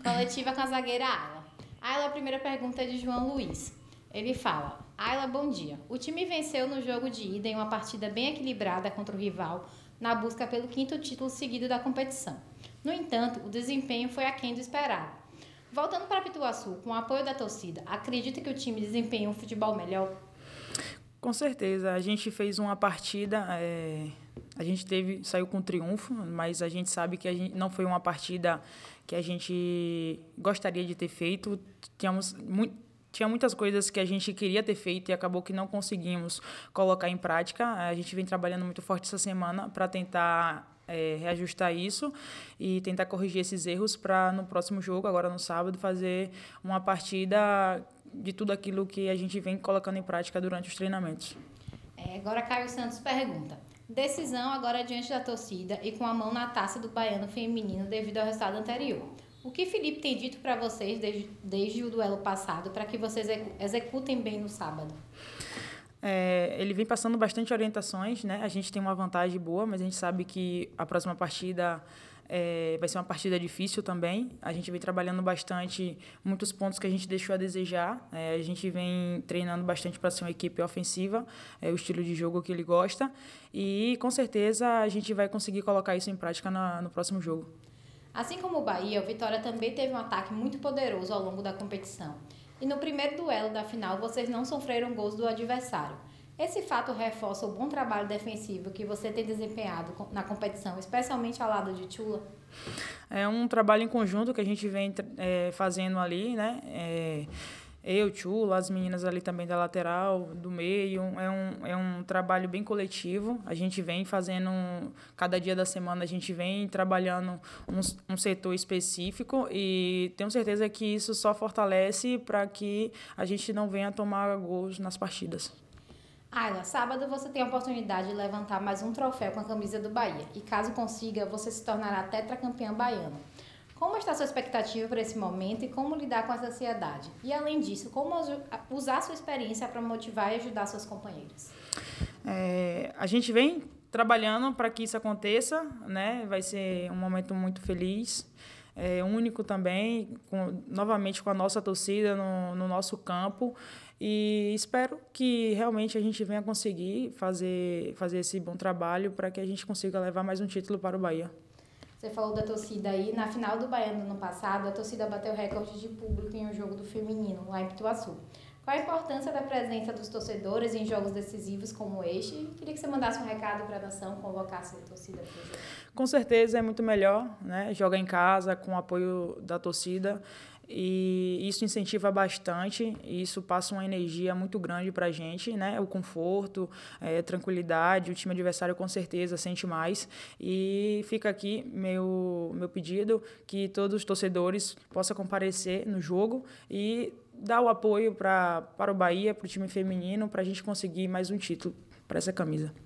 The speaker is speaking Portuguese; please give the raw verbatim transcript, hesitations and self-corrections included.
Coletiva com a zagueira Ayla. Ayla, a primeira pergunta é de João Luiz. Ele fala: Ayla, bom dia. O time venceu no jogo de ida em uma partida bem equilibrada contra o rival na busca pelo quinto título seguido da competição. No entanto, o desempenho foi aquém do esperado. Voltando para Pituaçu, com o apoio da torcida, acredita que o time desempenhou um futebol melhor? Com certeza. A gente fez uma partida, é, a gente teve, saiu com triunfo, mas a gente sabe que a gente, não foi uma partida que a gente gostaria de ter feito. Tínhamos muito Tinha muitas coisas que a gente queria ter feito e acabou que não conseguimos colocar em prática. A gente vem trabalhando muito forte essa semana para tentar é, reajustar isso e tentar corrigir esses erros para no próximo jogo, agora no sábado, fazer uma partida de tudo aquilo que a gente vem colocando em prática durante os treinamentos. É, agora Caio Santos pergunta: decisão agora diante da torcida e com a mão na taça do Baiano feminino devido ao resultado anterior. O que Felipe tem dito para vocês desde, desde o duelo passado para que vocês executem bem no sábado? É, ele vem passando bastante orientações, né? A gente tem uma vantagem boa, mas a gente sabe que a próxima partida é, vai ser uma partida difícil também. A gente vem trabalhando bastante muitos pontos que a gente deixou a desejar. É, a gente vem treinando bastante para ser uma equipe ofensiva, é o estilo de jogo que ele gosta. E, com certeza, a gente vai conseguir colocar isso em prática na, no próximo jogo. Assim como o Bahia, o Vitória também teve um ataque muito poderoso ao longo da competição. E no primeiro duelo da final, vocês não sofreram gols do adversário. Esse fato reforça o bom trabalho defensivo que você tem desempenhado na competição, especialmente ao lado de Tchula? É um trabalho em conjunto que a gente vem é, fazendo ali, né? É, eu, Tchula, as meninas ali também da lateral, do meio. É um, é um trabalho bem coletivo. A gente vem fazendo, cada dia da semana, a gente vem trabalhando um, um setor específico e tenho certeza que isso só fortalece para que a gente não venha tomar gols nas partidas. Ayla, sábado você tem a oportunidade de levantar mais um troféu com a camisa do Bahia e caso consiga, você se tornará tetracampeã baiana. Como está a sua expectativa para esse momento e como lidar com essa ansiedade? E, além disso, como usar a sua experiência para motivar e ajudar seus companheiros? É, a gente vem trabalhando para que isso aconteça, né? Vai ser um momento muito feliz, é, único também, com, novamente com a nossa torcida no, no nosso campo. E espero que realmente a gente venha conseguir fazer, fazer esse bom trabalho para que a gente consiga levar mais um título para o Bahia. Você falou da torcida aí. Na final do Baiano do ano passado, a torcida bateu recorde de público em um jogo do feminino, lá em Pituaçu. Qual a importância da presença dos torcedores em jogos decisivos como este? Queria que você mandasse um recado para a nação, convocasse a torcida para o jogo. Com certeza é muito melhor, né? Jogar em casa com o apoio da torcida. E isso incentiva bastante, e isso passa uma energia muito grande para a gente, né? O conforto, a tranquilidade, o time adversário com certeza sente mais. E fica aqui meu, meu pedido que todos os torcedores possam comparecer no jogo e dar o apoio pra, para o Bahia, para o time feminino, para a gente conseguir mais um título para essa camisa.